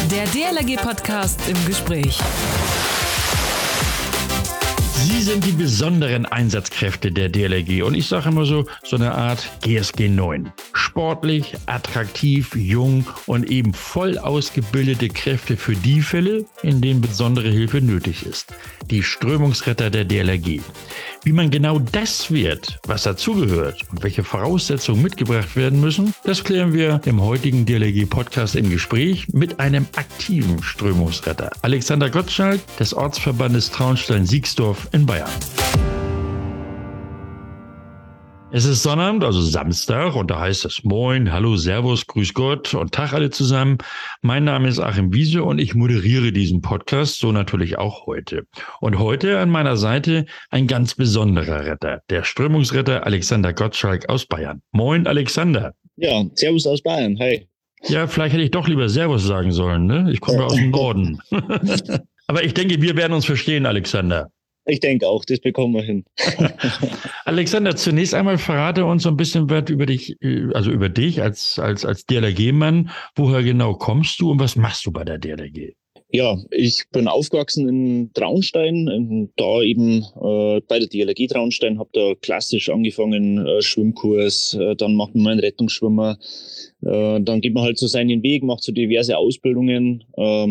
Der DLRG-Podcast im Gespräch. Sie sind die besonderen Einsatzkräfte der DLRG und ich sage immer so eine Art GSG 9. Sportlich, attraktiv, jung und eben voll ausgebildete Kräfte für die Fälle, in denen besondere Hilfe nötig ist. Die Strömungsretter der DLRG. Wie man genau das wird, was dazugehört und welche Voraussetzungen mitgebracht werden müssen, das klären wir im heutigen DLRG-Podcast im Gespräch mit einem aktiven Strömungsretter. Alexander Gottschalk des Ortsverbandes Traunstein-Siegsdorf in Bayern. Es ist Sonnabend, also Samstag, und da heißt es Moin, Hallo, Servus, Grüß Gott und Tag alle zusammen. Mein Name ist Achim Wiese und ich moderiere diesen Podcast, so natürlich auch heute. Und heute an meiner Seite ein ganz besonderer Retter, der Strömungsretter Alexander Gottschalk aus Bayern. Moin, Alexander. Ja, Servus aus Bayern, hi. Ja, vielleicht hätte ich doch lieber Servus sagen sollen, ne? Ich komme ja aus dem Norden. Aber ich denke, wir werden uns verstehen, Alexander. Ich denke auch, das bekommen wir hin. Alexander, zunächst einmal verrate uns so ein bisschen was über dich, also über dich als DLRG-Mann. Woher genau kommst du und was machst du bei der DLRG? Ja, ich bin aufgewachsen in Traunstein, da eben bei der DLRG Traunstein, habe da klassisch angefangen, Schwimmkurs, dann macht man einen Rettungsschwimmer, dann geht man halt so seinen Weg, macht so diverse Ausbildungen.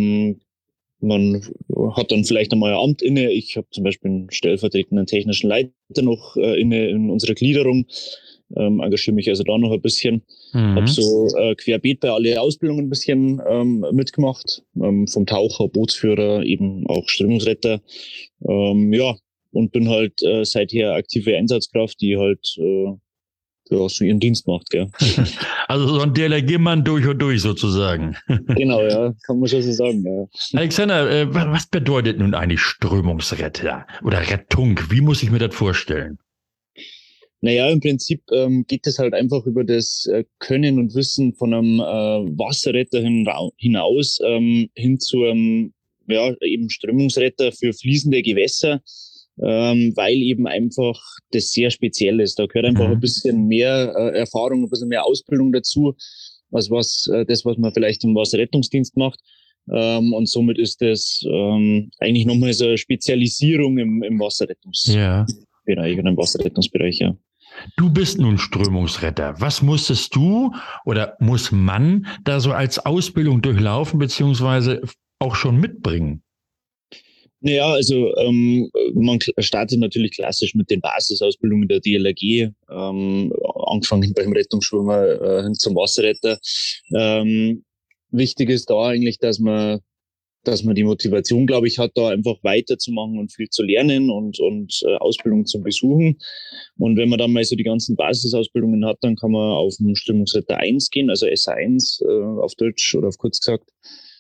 Man hat dann vielleicht einmal ein Amt inne. Ich habe zum Beispiel einen stellvertretenden technischen Leiter noch inne in unserer Gliederung. Engagiere mich also da noch ein bisschen. Habe so querbeet bei alle Ausbildungen ein bisschen mitgemacht. Vom Taucher, Bootsführer, eben auch Strömungsretter. Ja, und bin halt seither aktive Einsatzkraft, die halt so ihren Dienst macht, gell. Also so ein DLRG-Mann durch und durch sozusagen. Genau, ja, kann man schon so sagen, ja. Alexander, was bedeutet nun eigentlich Strömungsretter oder Rettung? Wie muss ich mir das vorstellen? Naja, im Prinzip geht es halt einfach über das Können und Wissen von einem Wasserretter hinaus hin zu einem eben Strömungsretter für fließende Gewässer. Weil eben einfach das sehr speziell ist. Da gehört einfach ein bisschen mehr Erfahrung, ein bisschen mehr Ausbildung dazu, als was man vielleicht im Wasserrettungsdienst macht. Und somit ist das eigentlich nochmal so eine Spezialisierung im Wasserrettungsbereich oder im Wasserrettungsbereich, ja. Du bist nun Strömungsretter. Was musstest du oder muss man da so als Ausbildung durchlaufen, beziehungsweise auch schon mitbringen? Naja, also man startet natürlich klassisch mit den Basisausbildungen der DLRG, angefangen beim Rettungsschwimmer hin zum Wasserretter. Wichtig ist da eigentlich, dass man die Motivation, glaube ich, hat, da einfach weiterzumachen und viel zu lernen und Ausbildung zu besuchen. Und wenn man dann mal so die ganzen Basisausbildungen hat, dann kann man auf den Strömungsretter 1 gehen, also SA1 auf Deutsch oder auf kurz gesagt.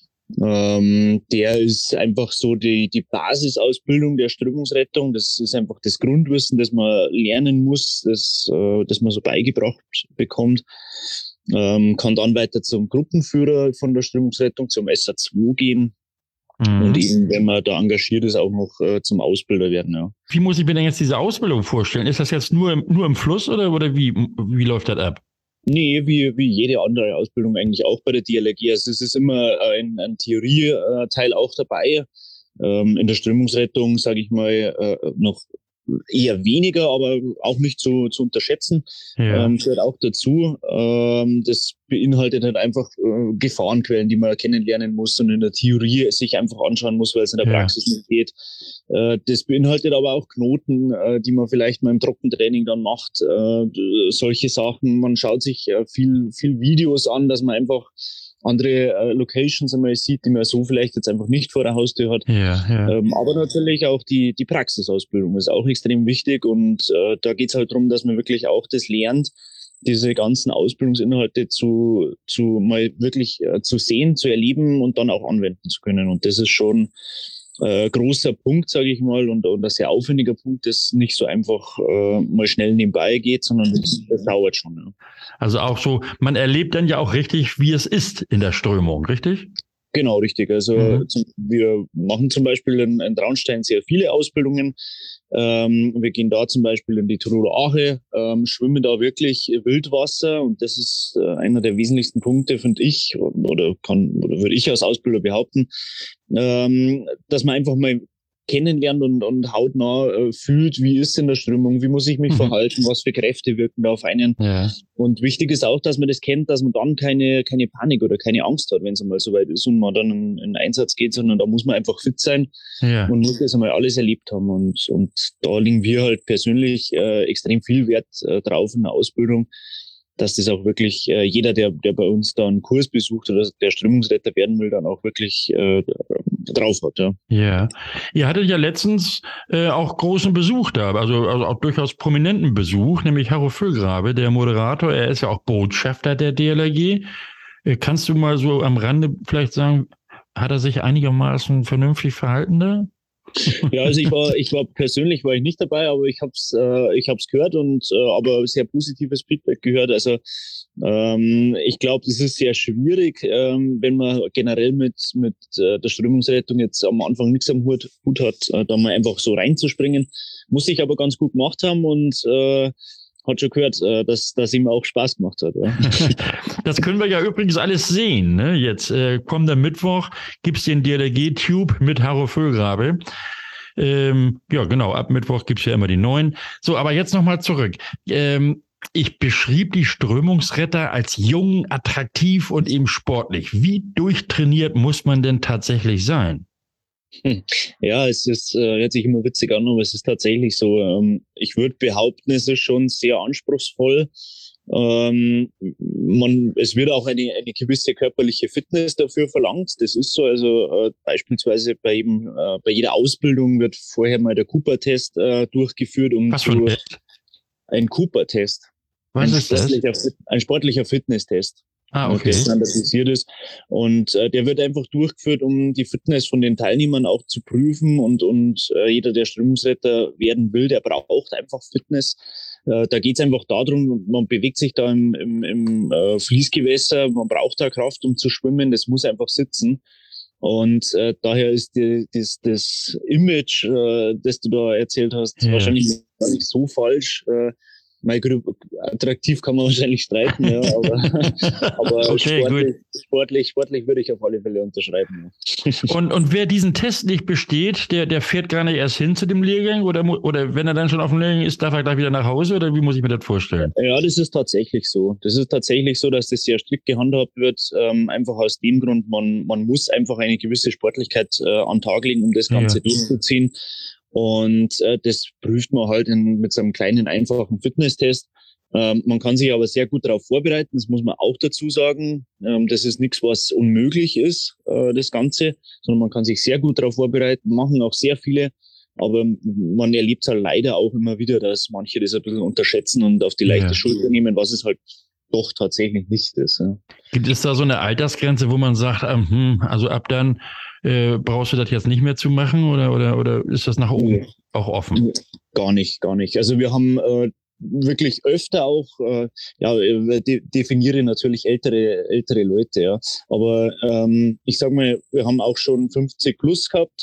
Der ist einfach so die Basisausbildung der Strömungsrettung. Das ist einfach das Grundwissen, das man lernen muss, das man so beigebracht bekommt. Kann dann weiter zum Gruppenführer von der Strömungsrettung, zum SA2 gehen. Und eben, wenn man da engagiert ist, auch noch zum Ausbilder werden. Ja. Wie muss ich mir denn jetzt diese Ausbildung vorstellen? Ist das jetzt nur im Fluss oder wie läuft das ab? Nee, wie jede andere Ausbildung eigentlich auch bei der DLRG. Also es ist immer ein Theorieteil auch dabei. In der Strömungsrettung, sage ich mal, noch eher weniger, aber auch nicht zu unterschätzen. Ja. Gehört auch dazu. Das beinhaltet halt einfach Gefahrenquellen, die man kennenlernen muss und in der Theorie sich einfach anschauen muss, weil es in der Praxis nicht geht. Das beinhaltet aber auch Knoten, die man vielleicht mal im Trockentraining dann macht. Solche Sachen. Man schaut sich viel Videos an, dass man einfach andere Locations einmal sieht, die man so vielleicht jetzt einfach nicht vor der Haustür hat. Aber natürlich auch die Praxisausbildung ist auch extrem wichtig und da geht es halt darum, dass man wirklich auch das lernt, diese ganzen Ausbildungsinhalte zu mal wirklich zu sehen, zu erleben und dann auch anwenden zu können. Und das ist schon großer Punkt, sage ich mal, und ein sehr aufwendiger Punkt, das nicht so einfach mal schnell nebenbei geht, sondern das dauert schon. Ja. Also auch so, man erlebt dann ja auch richtig, wie es ist in der Strömung, richtig? Genau, richtig. Also wir machen zum Beispiel in Traunstein sehr viele Ausbildungen. Wir gehen da zum Beispiel in die Tiroler Ache, schwimmen da wirklich Wildwasser, und das ist einer der wesentlichsten Punkte, finde ich, oder würde ich als Ausbilder behaupten, dass man einfach mal kennenlernt und hautnah fühlt, wie ist in der Strömung, wie muss ich mich verhalten, was für Kräfte wirken da auf einen. Ja. Und wichtig ist auch, dass man das kennt, dass man dann keine Panik oder keine Angst hat, wenn es einmal so weit ist und man dann in den Einsatz geht, sondern da muss man einfach fit sein und muss das einmal alles erlebt haben. Und da legen wir halt persönlich extrem viel Wert drauf in der Ausbildung, dass das auch wirklich jeder, der bei uns da einen Kurs besucht oder der Strömungsretter werden will, dann auch wirklich drauf hat. Ja. Ja. Ihr hattet ja letztens auch großen Besuch da, also auch durchaus prominenten Besuch, nämlich Harro Füllgrabe, der Moderator. Er ist ja auch Botschafter der DLRG. Kannst du mal so am Rande vielleicht sagen, hat er sich einigermaßen vernünftig verhalten da? Ja, also ich war persönlich nicht dabei, aber ich hab's gehört und aber sehr positives Feedback gehört. Also ich glaube, das ist sehr schwierig, wenn man generell mit der Strömungsrettung jetzt am Anfang nichts am Hut hat, da mal einfach so reinzuspringen. Muss ich aber ganz gut gemacht haben und hat schon gehört, dass ihm auch Spaß gemacht hat. Ja. Das können wir ja übrigens alles sehen. Ne? Jetzt kommender Mittwoch gibt's den DLRG-Tube mit Harro Füllgrabe. Ja, genau, ab Mittwoch gibt's ja immer die neuen. So, aber jetzt nochmal zurück. Ich beschrieb die Strömungsretter als jung, attraktiv und eben sportlich. Wie durchtrainiert muss man denn tatsächlich sein? Ja, es ist, hört sich immer witzig an, aber es ist tatsächlich so. Ich würde behaupten, es ist schon sehr anspruchsvoll. Es wird auch eine gewisse körperliche Fitness dafür verlangt. Das ist so. Also beispielsweise bei jeder Ausbildung wird vorher mal der Cooper-Test durchgeführt, Was für ein Test? Ein Cooper-Test. Was ist das? Ein sportlicher Fitnesstest. Okay. Der standardisiert ist. Und der wird einfach durchgeführt, um die Fitness von den Teilnehmern auch zu prüfen. Und jeder, der Strömungsretter werden will, der braucht einfach Fitness. Da geht es einfach darum, man bewegt sich da im Fließgewässer, man braucht da Kraft, um zu schwimmen, das muss einfach sitzen. Und daher ist das Image, das du da erzählt hast, wahrscheinlich gar nicht so falsch. Attraktiv kann man wahrscheinlich streiten, ja, aber okay, sportlich würde ich auf alle Fälle unterschreiben. Ja. Und wer diesen Test nicht besteht, der fährt gar nicht erst hin zu dem Lehrgang oder wenn er dann schon auf dem Lehrgang ist, darf er gleich wieder nach Hause oder wie muss ich mir das vorstellen? Ja, das ist tatsächlich so. Das ist tatsächlich so, dass das sehr strikt gehandhabt wird, einfach aus dem Grund, man muss einfach eine gewisse Sportlichkeit an den Tag legen, um das Ganze durchzuziehen. Und das prüft man halt mit so einem kleinen, einfachen Fitnesstest. Man kann sich aber sehr gut darauf vorbereiten, das muss man auch dazu sagen. Das ist nichts, was unmöglich ist, das Ganze, sondern man kann sich sehr gut darauf vorbereiten, machen auch sehr viele. Aber man erlebt es halt leider auch immer wieder, dass manche das ein bisschen unterschätzen und auf die leichte Schulter nehmen, was es halt doch tatsächlich nicht ist. Ja. Gibt es da so eine Altersgrenze, wo man sagt, also ab dann brauchst du das jetzt nicht mehr zu machen oder ist das nach oben auch offen? Gar nicht. Also wir haben wirklich öfter auch, definiere natürlich ältere Leute, ja. Aber ich sag mal, wir haben auch schon 50 plus gehabt,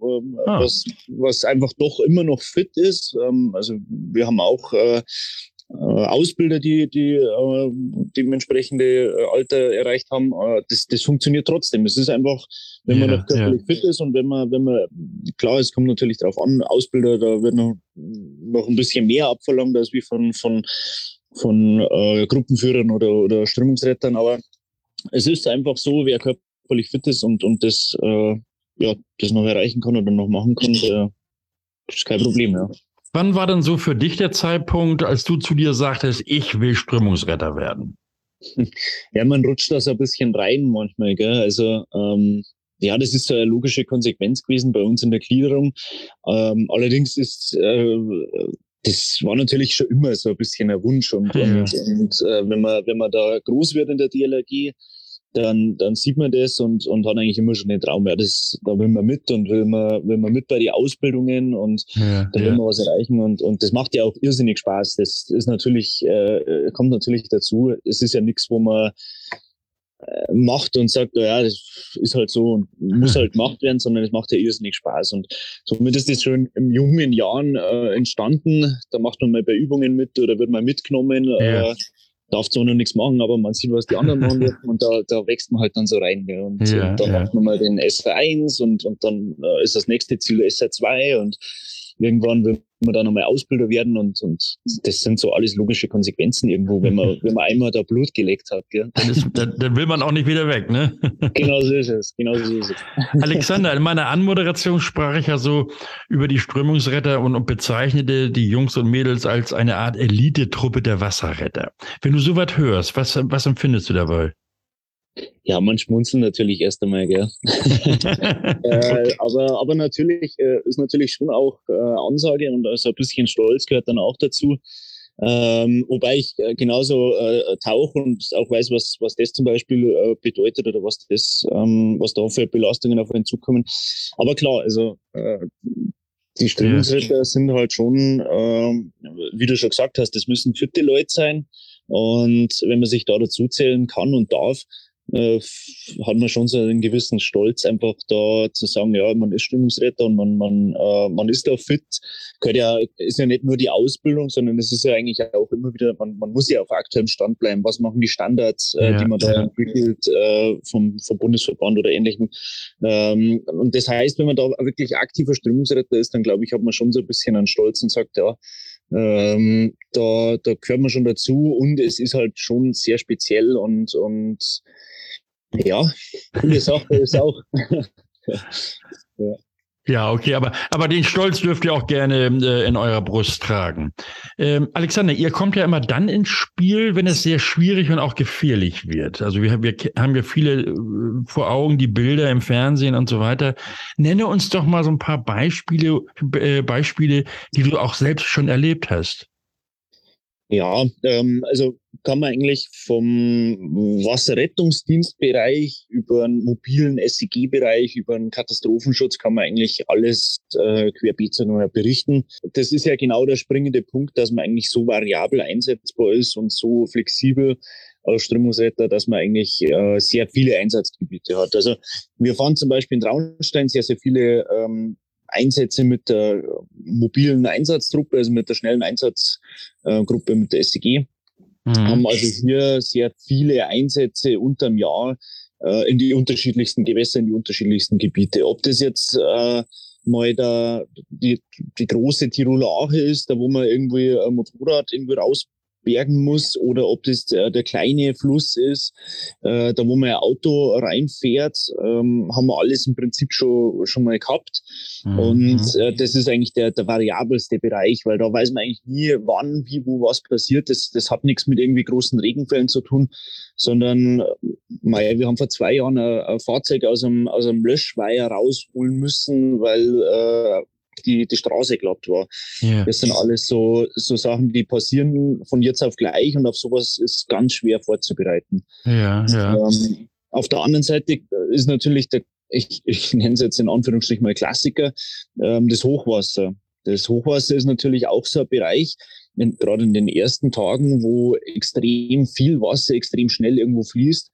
was einfach doch immer noch fit ist. Also wir haben auch Ausbilder, die dementsprechende Alter erreicht haben, das funktioniert trotzdem. Es ist einfach, wenn man noch körperlich fit ist und wenn man, klar, es kommt natürlich darauf an, Ausbilder, da wird noch ein bisschen mehr abverlangt als wie von Gruppenführern oder Strömungsrettern, aber es ist einfach so, wer körperlich fit ist und das noch erreichen kann oder noch machen kann, das ist kein Problem, ja. Wann war denn so für dich der Zeitpunkt, als du zu dir sagtest, ich will Strömungsretter werden? Ja, man rutscht da so ein bisschen rein manchmal, gell? Also das ist so eine logische Konsequenz gewesen bei uns in der Gliederung. Allerdings das war natürlich schon immer so ein bisschen ein Wunsch und wenn man da groß wird in der DLRG, dann sieht man das und hat eigentlich immer schon den Traum, da will man mit und will man mit bei den Ausbildungen und da will man was erreichen und das macht ja auch irrsinnig Spaß. Das ist natürlich, kommt natürlich dazu. Es ist ja nichts, wo man macht und sagt, ja, das ist halt so und muss halt gemacht werden, sondern es macht ja irrsinnig Spaß. Und somit ist das schon in jungen Jahren entstanden. Da macht man mal bei Übungen mit oder wird mal mitgenommen. Ja. Darf zwar noch nichts machen, aber man sieht, was die anderen machen dürfen und da wächst man halt dann so rein. Ja. Und dann macht man mal den SR1 und dann ist das nächste Ziel SR2 und irgendwann will man da nochmal Ausbilder werden und das sind so alles logische Konsequenzen irgendwo, wenn man einmal da Blut geleckt hat. Gell? Dann will man auch nicht wieder weg, ne? Genau so ist es. Alexander, in meiner Anmoderation sprach ich ja so über die Strömungsretter und bezeichnete die Jungs und Mädels als eine Art Elite-Truppe der Wasserretter. Wenn du sowas hörst, was empfindest du dabei? Ja, man schmunzelt natürlich erst einmal, gell. Aber natürlich ist natürlich schon auch Ansage und also ein bisschen Stolz gehört dann auch dazu. Wobei ich genauso tauche und auch weiß, was das zum Beispiel bedeutet oder was da für Belastungen auf einen zukommen. Aber klar, also die Strömungsretter sind halt schon, wie du schon gesagt hast, das müssen fitte Leute sein. Und wenn man sich da dazu zählen kann und darf, hat man schon so einen gewissen Stolz, einfach da zu sagen, ja, man ist Stimmungsretter und man ist da fit. Ist ja nicht nur die Ausbildung, sondern es ist ja eigentlich auch immer wieder, man muss ja auf aktuellem Stand bleiben. Was machen die Standards, die man da entwickelt, vom Bundesverband oder Ähnlichem. Und das heißt, wenn man da wirklich aktiver Stimmungsretter ist, dann glaube ich, hat man schon so ein bisschen einen Stolz und sagt, ja, da gehört man schon dazu und es ist halt schon sehr speziell und ja, coole Sache ist auch. Ja. Ja, okay, aber den Stolz dürft ihr auch gerne in eurer Brust tragen. Alexander, ihr kommt ja immer dann ins Spiel, wenn es sehr schwierig und auch gefährlich wird. Also wir haben ja viele vor Augen, die Bilder im Fernsehen und so weiter. Nenne uns doch mal so ein paar Beispiele, die du auch selbst schon erlebt hast. Ja, also kann man eigentlich vom Wasserrettungsdienstbereich über einen mobilen SEG-Bereich, über einen Katastrophenschutz kann man eigentlich alles querbeet berichten. Das ist ja genau der springende Punkt, dass man eigentlich so variabel einsetzbar ist und so flexibel als Strömungsretter, dass man eigentlich sehr viele Einsatzgebiete hat. Also wir fahren zum Beispiel in Traunstein sehr, sehr viele Einsätze mit der mobilen Einsatztruppe, also mit der schnellen Einsatzgruppe, mit der SEG. Haben also hier sehr viele Einsätze unterm Jahr in die unterschiedlichsten Gewässer, in die unterschiedlichsten Gebiete. Ob das jetzt mal die große Tiroler Ache ist, da wo man irgendwie ein Motorrad irgendwie rausbergen muss, oder ob das der kleine Fluss ist, da wo man ein Auto reinfährt, haben wir alles im Prinzip schon mal gehabt. Und das ist eigentlich der variabelste Bereich, weil da weiß man eigentlich nie, wann, wie, wo was passiert. Das hat nichts mit irgendwie großen Regenfällen zu tun, sondern wir haben vor 2 Jahren ein Fahrzeug aus einem Löschweiher rausholen müssen, weil die Straße glatt war. Yeah. Das sind alles so Sachen, die passieren von jetzt auf gleich und auf sowas ist ganz schwer vorzubereiten. Ja. Auf der anderen Seite ist natürlich ich nenne es jetzt in Anführungsstrichen mal Klassiker, das Hochwasser. Das Hochwasser ist natürlich auch so ein Bereich, gerade in den ersten Tagen, wo extrem viel Wasser extrem schnell irgendwo fließt.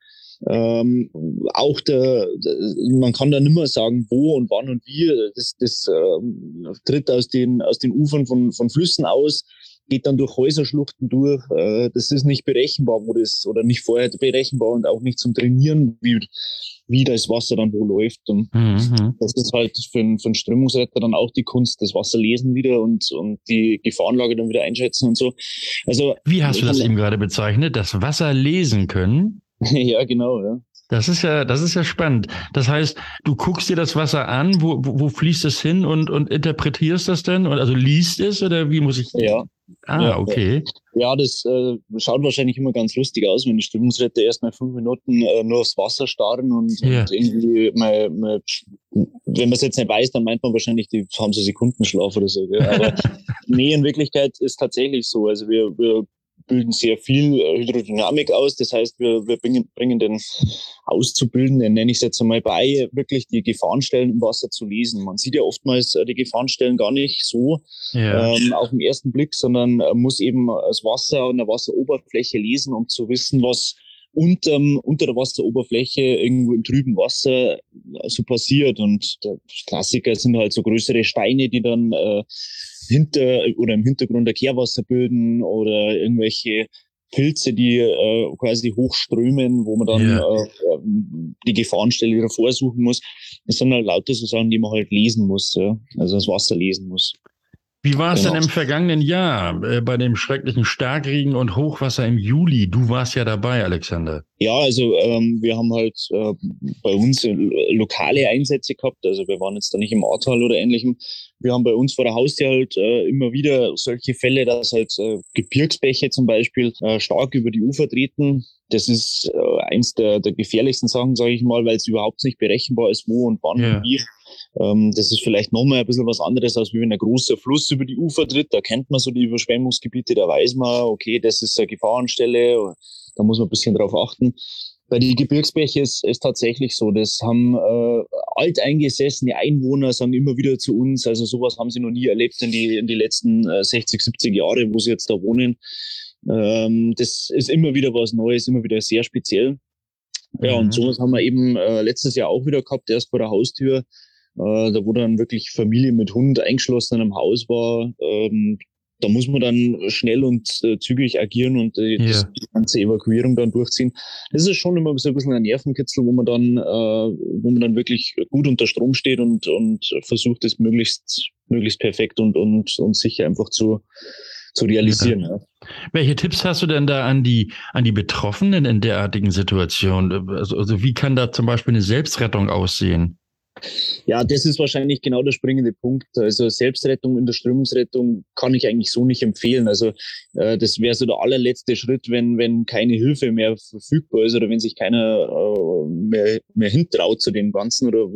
Auch man kann da nicht mehr sagen, wo und wann und wie. Das tritt aus den Ufern von Flüssen aus, geht dann durch Häuserschluchten durch. Das ist nicht berechenbar, oder nicht vorher berechenbar und auch nicht zum Trainieren, wie das Wasser dann wo läuft. Und das ist halt für einen Strömungsretter dann auch die Kunst, das Wasser lesen wieder und die Gefahrenlage dann wieder einschätzen und so. Also, wie hast du das eben gerade bezeichnet? Das Wasser lesen können? Ja, genau, ja. Das ist ja spannend. Das heißt, du guckst dir das Wasser an, wo fließt es hin und interpretierst das denn? Also liest es oder wie muss ich? Ja. Okay. Ja, das schaut wahrscheinlich immer ganz lustig aus, wenn die Strömungsretter erst mal 5 Minuten nur aufs Wasser starren und irgendwie wenn man es jetzt nicht weiß, dann meint man wahrscheinlich, die haben so Sekundenschlaf oder so. Gell? Aber nee, in Wirklichkeit ist tatsächlich so. Also wir bilden sehr viel Hydrodynamik aus. Das heißt, wir bringen den Auszubildenden, nenne ich es jetzt einmal, bei, wirklich die Gefahrenstellen im Wasser zu lesen. Man sieht ja oftmals die Gefahrenstellen gar nicht so auf den ersten Blick, sondern muss eben das Wasser und der Wasseroberfläche lesen, um zu wissen, was unter der Wasseroberfläche irgendwo im trüben Wasser so passiert. Und der Klassiker sind halt so größere Steine, die dann im Hintergrund ein Kehrwasser bilden oder irgendwelche Pilze, die quasi hochströmen, wo man dann die Gefahrenstelle wieder vorsuchen muss. Das sind halt lauter so Sachen, die man halt lesen muss, ja? Also das Wasser lesen muss. Wie war es denn im vergangenen Jahr bei dem schrecklichen Starkregen und Hochwasser im Juli? Du warst ja dabei, Alexander. Ja, also wir haben halt bei uns lokale Einsätze gehabt. Also wir waren jetzt da nicht im Ahrtal oder Ähnlichem. Wir haben bei uns vor der Haustür halt immer wieder solche Fälle, dass halt Gebirgsbäche zum Beispiel stark über die Ufer treten. Das ist eins der gefährlichsten Sachen, sage ich mal, weil es überhaupt nicht berechenbar ist, wo und wann und wie. Das ist vielleicht nochmal ein bisschen was anderes, als wenn ein großer Fluss über die Ufer tritt. Da kennt man so die Überschwemmungsgebiete, da weiß man, okay, das ist eine Gefahrenstelle, da muss man ein bisschen drauf achten. Bei den Gebirgsbächen ist tatsächlich so, das haben alteingesessene Einwohner sagen immer wieder zu uns, also sowas haben sie noch nie erlebt in die letzten 60, 70 Jahre, wo sie jetzt da wohnen. Das ist immer wieder was Neues, immer wieder sehr speziell. Ja, und sowas haben wir eben letztes Jahr auch wieder gehabt, erst vor der Haustür. Da wo dann wirklich Familie mit Hund eingeschlossen in einem Haus war, da muss man dann schnell und zügig agieren und die ganze Evakuierung dann durchziehen. Das ist schon immer so ein bisschen ein Nervenkitzel, wo man dann wirklich gut unter Strom steht und versucht, es möglichst perfekt und sicher einfach zu realisieren. Ja. Welche Tipps hast du denn da an die Betroffenen in derartigen Situationen? Also wie kann da zum Beispiel eine Selbstrettung aussehen? Ja, das ist wahrscheinlich genau der springende Punkt. Also Selbstrettung in der Strömungsrettung kann ich eigentlich so nicht empfehlen. Also das wäre so der allerletzte Schritt, wenn keine Hilfe mehr verfügbar ist oder wenn sich keiner mehr hintraut zu dem Ganzen oder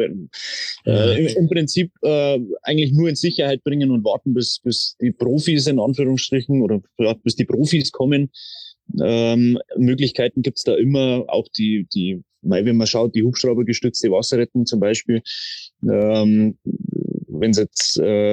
im Prinzip eigentlich nur in Sicherheit bringen und warten, bis die Profis in Anführungsstrichen oder bis die Profis kommen. Möglichkeiten gibt's da immer, auch wenn man schaut, die hubschraubergestützte Wasserrettung zum Beispiel, wenn es jetzt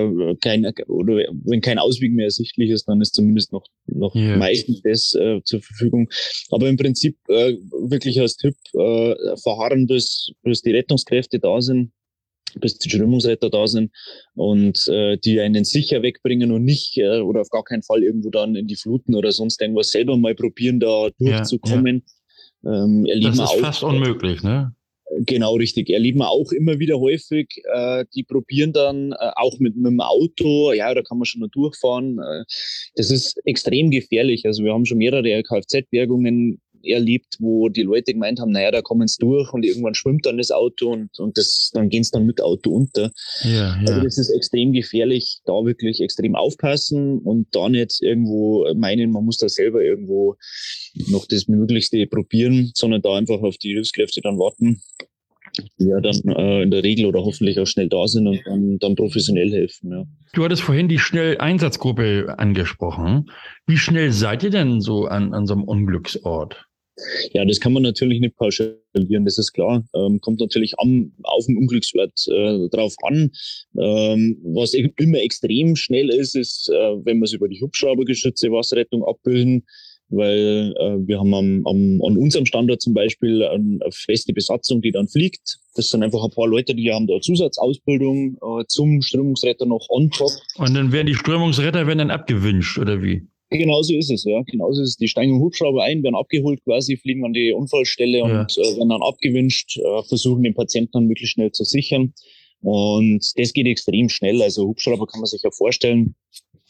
wenn kein Ausweg mehr ersichtlich ist, dann ist zumindest noch meistens das zur Verfügung. Aber im Prinzip wirklich als Tipp verharren, bis die Rettungskräfte da sind, bis die Strömungsretter da sind und die einen sicher wegbringen und nicht oder auf gar keinen Fall irgendwo dann in die Fluten oder sonst irgendwas selber mal probieren, da durchzukommen. Das ist fast unmöglich, ne? Genau, richtig. Erleben wir auch immer wieder häufig. Die probieren dann auch mit dem Auto, ja, da kann man schon mal durchfahren. Das ist extrem gefährlich. Also wir haben schon mehrere Kfz-Bergungen erlebt, wo die Leute gemeint haben, naja, da kommen sie durch und irgendwann schwimmt dann das Auto und dann gehen sie dann mit Auto unter. Also das ist extrem gefährlich, da wirklich extrem aufpassen und da nicht irgendwo meinen, man muss da selber irgendwo noch das Möglichste probieren, sondern da einfach auf die Hilfskräfte dann warten, die ja dann in der Regel oder hoffentlich auch schnell da sind und dann professionell helfen. Ja. Du hattest vorhin die Schnelleinsatzgruppe angesprochen. Wie schnell seid ihr denn so an so einem Unglücksort? Ja, das kann man natürlich nicht pauschalieren, das ist klar. Kommt natürlich auf den Unglücksort drauf an. Was immer extrem schnell ist, wenn wir es über die hubschraubergestützte Wasserrettung abbilden, weil wir haben an unserem Standort zum Beispiel eine feste Besatzung, die dann fliegt. Das sind einfach ein paar Leute, die haben da Zusatzausbildung zum Strömungsretter noch on top. Und dann werden die Strömungsretter dann abgewünscht, oder wie? Genauso ist es, ja. Genauso ist es. Die steigen im Hubschrauber ein, werden abgeholt quasi, fliegen an die Unfallstelle und werden dann abgewünscht, versuchen den Patienten dann möglichst schnell zu sichern. Und das geht extrem schnell. Also Hubschrauber kann man sich ja vorstellen.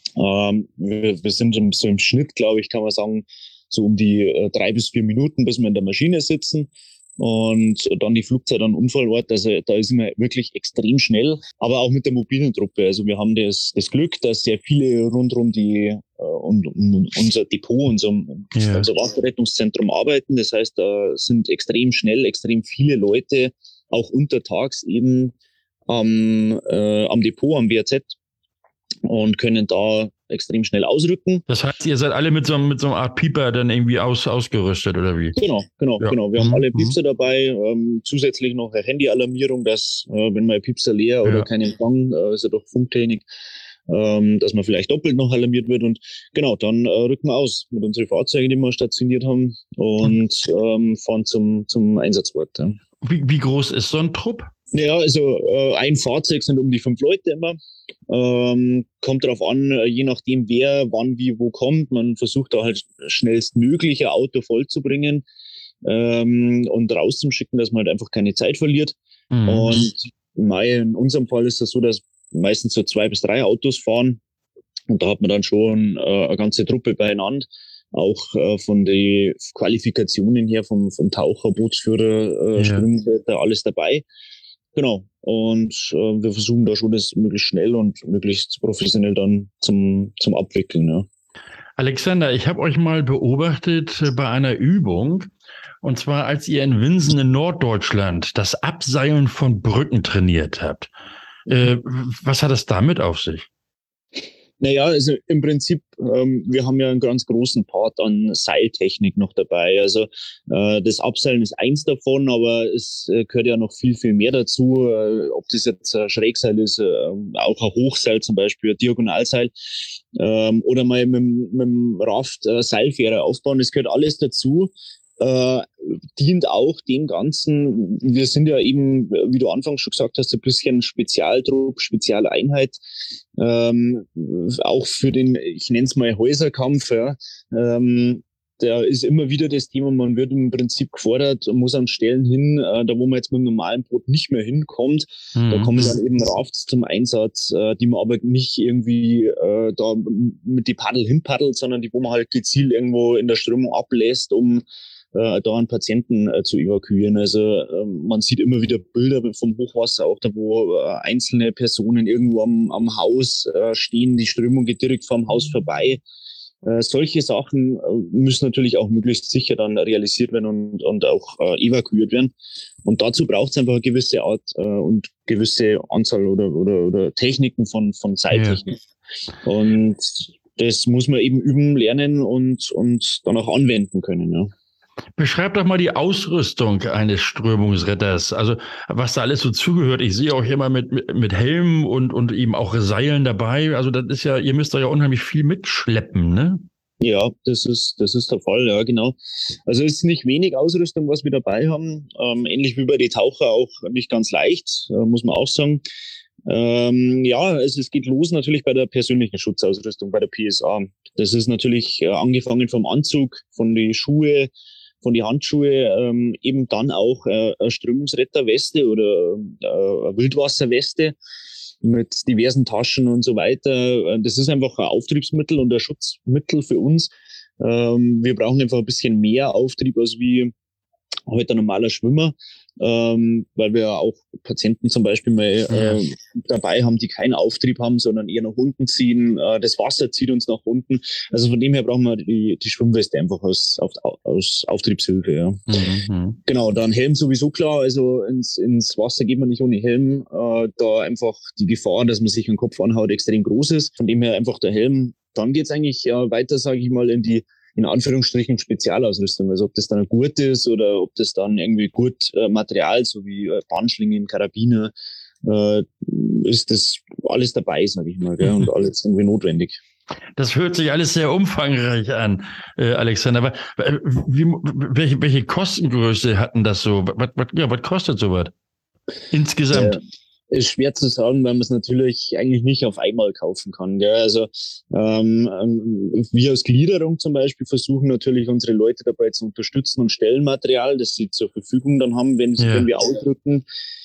Wir sind so im Schnitt, glaube ich, kann man sagen, so um die 3 bis 4 Minuten, bis wir in der Maschine sitzen. Und dann die Flugzeit an Unfallort, also da ist immer wirklich extrem schnell, aber auch mit der mobilen Truppe. Also wir haben das Glück, dass sehr viele rundherum unser Depot, unser Wasserrettungszentrum arbeiten. Das heißt, da sind extrem schnell, extrem viele Leute, auch untertags eben am Depot, am WRZ und können da extrem schnell ausrücken. Das heißt, ihr seid alle mit so einer Art Pieper dann irgendwie ausgerüstet, oder wie? Genau. Wir haben alle Piepser dabei, zusätzlich noch eine Handyalarmierung, dass wenn mal ein Piepser leer oder kein Empfang, ist ja doch Funktechnik, dass man vielleicht doppelt noch alarmiert wird. Und genau, dann rücken wir aus mit unseren Fahrzeugen, die wir stationiert haben, und fahren zum Einsatzort. Ja. Wie groß ist so ein Trupp? Ja, also ein Fahrzeug sind um die 5 Leute immer. Kommt darauf an, je nachdem wer, wann, wie, wo kommt. Man versucht da halt schnellstmöglich ein Auto vollzubringen und rauszuschicken, dass man halt einfach keine Zeit verliert. Mhm. Und in unserem Fall ist das so, dass meistens so 2 bis 3 Autos fahren. Und da hat man dann schon eine ganze Truppe beieinander. Auch von den Qualifikationen her vom Taucher, Bootsführer, Schwimmwetter, alles dabei. Genau. Und wir versuchen da schon das möglichst schnell und möglichst professionell dann zum Abwickeln. Ja. Alexander, ich habe euch mal beobachtet bei einer Übung, und zwar als ihr in Winsen in Norddeutschland das Abseilen von Brücken trainiert habt. Was hat es damit auf sich? Naja, also im Prinzip, wir haben ja einen ganz großen Part an Seiltechnik noch dabei. Also das Abseilen ist eins davon, aber es gehört ja noch viel, viel mehr dazu. Ob das jetzt ein Schrägseil ist, auch ein Hochseil zum Beispiel, ein Diagonalseil, oder mal mit dem Raft Seilfähre aufbauen, das gehört alles dazu. Dient auch dem Ganzen, wir sind ja eben, wie du anfangs schon gesagt hast, ein bisschen Spezialtrupp, Spezialeinheit, auch für den, ich nenne es mal Häuserkampf, ja. Da ist immer wieder das Thema, man wird im Prinzip gefordert, muss an Stellen hin, da wo man jetzt mit dem normalen Boot nicht mehr hinkommt, da kommen dann eben Rafts zum Einsatz, die man aber nicht irgendwie da mit die Paddel hinpaddelt, sondern die, wo man halt gezielt irgendwo in der Strömung ablässt, um da einen Patienten zu evakuieren. Also man sieht immer wieder Bilder vom Hochwasser, auch da, wo einzelne Personen irgendwo am Haus stehen, die Strömung geht direkt vom Haus vorbei. Solche Sachen müssen natürlich auch möglichst sicher dann realisiert werden und auch evakuiert werden. Und dazu braucht es einfach eine gewisse Art und gewisse Anzahl oder Techniken von Seiltechnik. Ja. Und das muss man eben üben, lernen und dann auch anwenden können, ja. Beschreib doch mal die Ausrüstung eines Strömungsretters. Also was da alles so zugehört. Ich sehe auch immer mit Helm und eben auch Seilen dabei. Also das ist ja, ihr müsst da ja unheimlich viel mitschleppen, ne? Ja, das ist der Fall, ja, genau. Also es ist nicht wenig Ausrüstung, was wir dabei haben. Ähnlich wie bei den Taucher auch nicht ganz leicht, muss man auch sagen. Es geht los natürlich bei der persönlichen Schutzausrüstung, bei der PSA. Das ist natürlich angefangen vom Anzug, von die Schuhe, von die Handschuhe, eben dann auch eine Strömungsretterweste oder eine Wildwasserweste mit diversen Taschen und so weiter. Das ist einfach ein Auftriebsmittel und ein Schutzmittel für uns. Wir brauchen einfach ein bisschen mehr Auftrieb als wie heute ein normaler Schwimmer, weil wir auch Patienten zum Beispiel mal dabei haben, die keinen Auftrieb haben, sondern eher nach unten ziehen. Das Wasser zieht uns nach unten. Also von dem her brauchen wir die Schwimmweste einfach aus Auftriebshilfe. Ja. Mhm. Genau, dann Helm sowieso klar. Also ins Wasser geht man nicht ohne Helm. Da einfach die Gefahr, dass man sich den Kopf anhaut, extrem groß ist. Von dem her einfach der Helm. Dann geht's eigentlich weiter, sage ich mal, in Anführungsstrichen Spezialausrüstung. Also ob das dann ein Gurt ist oder ob das dann irgendwie Gurtmaterial, so wie Bandschlingen, Karabiner, ist das alles dabei, sage ich mal, gell? Und alles irgendwie notwendig. Das hört sich alles sehr umfangreich an, Alexander. Aber welche Kostengröße hatten das so? Was kostet sowas insgesamt? Ist schwer zu sagen, weil man es natürlich eigentlich nicht auf einmal kaufen kann. Gell? Also wir als Gliederung zum Beispiel versuchen natürlich unsere Leute dabei zu unterstützen und Stellenmaterial, das sie zur Verfügung dann haben, wenn wir ausrücken.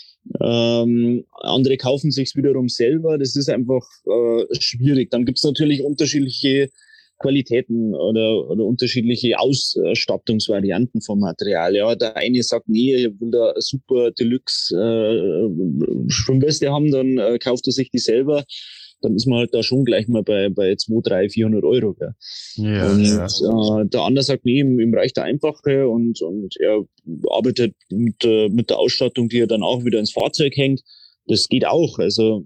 Andere kaufen sich's wiederum selber. Das ist einfach schwierig. Dann gibt's natürlich unterschiedliche Qualitäten oder unterschiedliche Ausstattungsvarianten vom Material. Ja, der eine sagt, nee, ich will da super Deluxe Schwimmweste haben, dann kauft er sich die selber. Dann ist man halt da schon gleich mal bei 200, 300, 400 Euro. Gell? Ja, und der andere sagt, nee, ihm reicht der einfache und er arbeitet mit der Ausstattung, die er dann auch wieder ins Fahrzeug hängt. Das geht auch. Also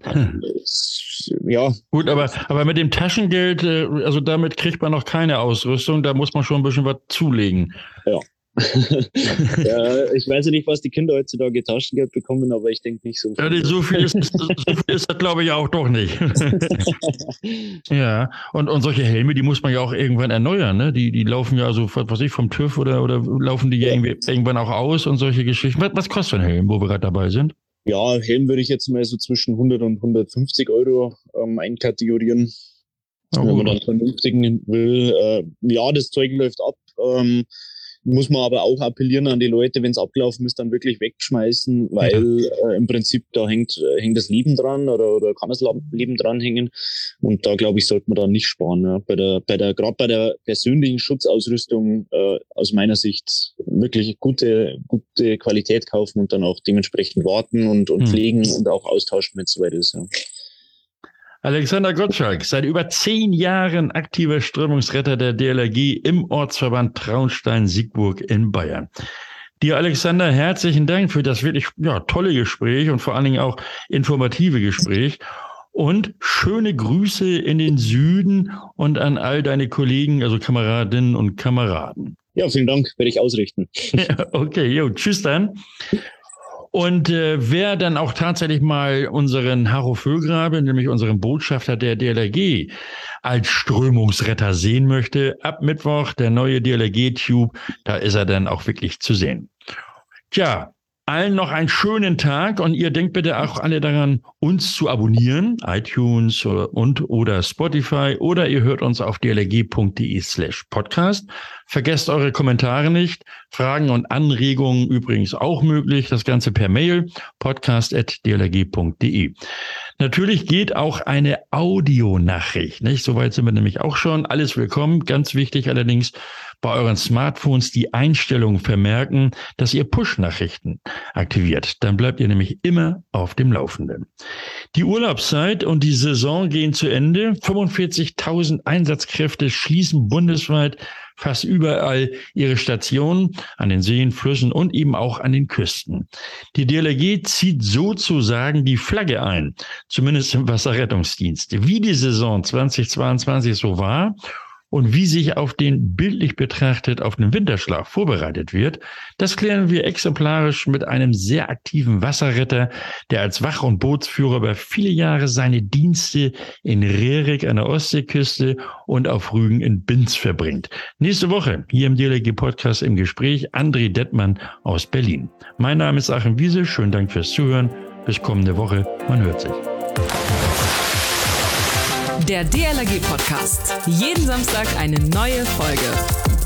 ja. Gut, aber mit dem Taschengeld, also damit kriegt man noch keine Ausrüstung, da muss man schon ein bisschen was zulegen. Ja. Ja, ich weiß ja nicht, was die Kinder heutzutage Taschengeld bekommen, aber ich denke nicht so viel. Ja, so viel ist das, glaube ich, auch doch nicht. Ja, und solche Helme, die muss man ja auch irgendwann erneuern, ne? Die laufen ja so, was weiß ich, vom TÜV oder laufen die ja irgendwann auch aus und solche Geschichten. Was kostet ein Helm, wo wir gerade dabei sind? Ja, Helm würde ich jetzt mal so zwischen 100 und 150 Euro einkategorieren. Wenn man dann vernünftigen will. Ja, das Zeug läuft ab. Muss man aber auch appellieren an die Leute, wenn es abgelaufen ist, dann wirklich wegschmeißen, weil im Prinzip da hängt das Leben dran oder kann das Leben dran hängen. Und da, glaube ich, sollte man da nicht sparen. Ja. Gerade bei der persönlichen Schutzausrüstung aus meiner Sicht wirklich gute Qualität kaufen und dann auch dementsprechend warten und pflegen und auch austauschen, wenn es soweit ist. Ja. Alexander Gottschalk, seit über 10 Jahren aktiver Strömungsretter der DLRG im Ortsverband Traunstein-Siegburg in Bayern. Dir, Alexander, herzlichen Dank für das wirklich tolle Gespräch und vor allen Dingen auch informative Gespräch. Und schöne Grüße in den Süden und an all deine Kollegen, also Kameradinnen und Kameraden. Ja, vielen Dank, werde ich ausrichten. Okay, tschüss dann. Und wer dann auch tatsächlich mal unseren Harro Vögrabe, nämlich unseren Botschafter der DLRG, als Strömungsretter sehen möchte, ab Mittwoch der neue DLRG-Tube, da ist er dann auch wirklich zu sehen. Tja, allen noch einen schönen Tag und ihr denkt bitte auch alle daran, uns zu abonnieren, iTunes oder Spotify, oder ihr hört uns auf dlrg.de/podcast. Vergesst eure Kommentare nicht, Fragen und Anregungen übrigens auch möglich, das Ganze per Mail, podcast@dlrg.de. Natürlich geht auch eine Audionachricht, nicht? Soweit sind wir nämlich auch schon. Alles willkommen. Ganz wichtig allerdings, bei euren Smartphones die Einstellung vermerken, dass ihr Push-Nachrichten aktiviert. Dann bleibt ihr nämlich immer auf dem Laufenden. Die Urlaubszeit und die Saison gehen zu Ende. 45.000 Einsatzkräfte schließen bundesweit fast überall ihre Stationen an den Seen, Flüssen und eben auch an den Küsten. Die DLRG zieht sozusagen die Flagge ein, zumindest im Wasserrettungsdienst. Wie die Saison 2022 so war und wie sich auf den, bildlich betrachtet, auf den Winterschlaf vorbereitet wird, das klären wir exemplarisch mit einem sehr aktiven Wasserretter, der als Wach- und Bootsführer über viele Jahre seine Dienste in Rerik an der Ostseeküste und auf Rügen in Binz verbringt. Nächste Woche hier im DLRG-Podcast im Gespräch André Dettmann aus Berlin. Mein Name ist Achim Wiese, schönen Dank fürs Zuhören. Bis kommende Woche, man hört sich. Der DLRG-Podcast. Jeden Samstag eine neue Folge.